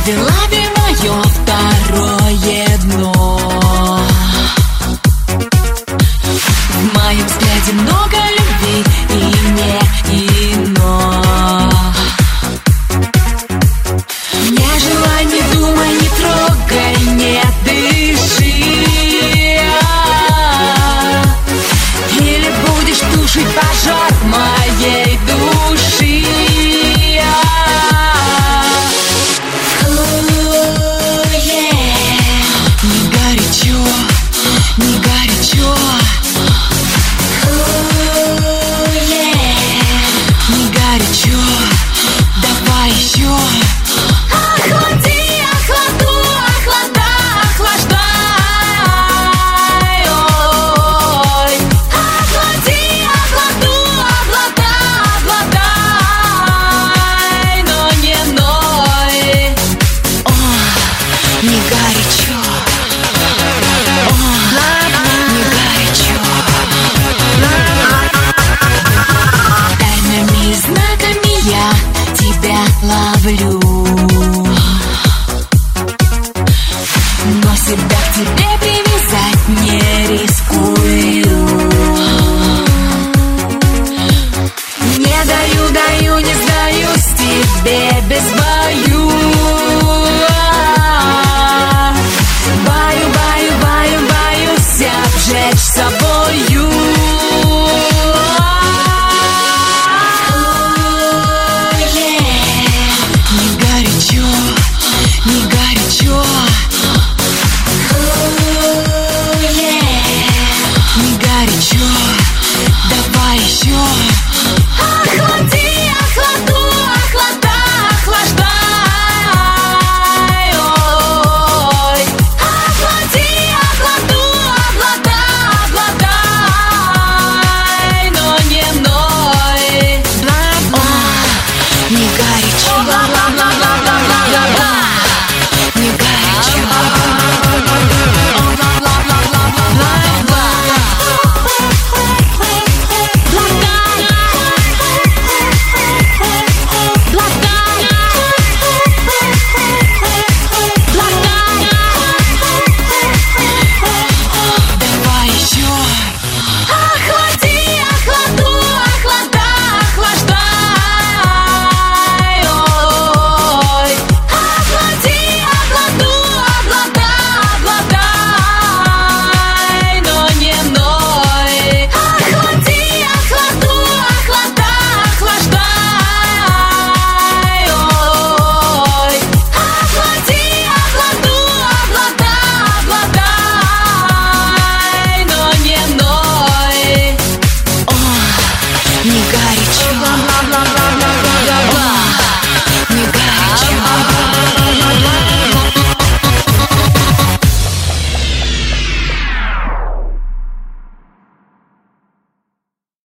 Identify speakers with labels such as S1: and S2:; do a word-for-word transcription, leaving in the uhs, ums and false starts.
S1: Лови-лови мое второе дно. В моем взгляде много любви и не ино. Не желай, не думай, не трогай, не дыши. Или будешь тушить пожар моей души. Не горячо, не горячо. Не горячо, давай еще. Охлади, охладу, охлада, охлаждай. Ой. Охлади, охладу, охлада, охладай. Но не ной. О, не горячо. О, не горячо. Тайными знаками я тебя ловлю.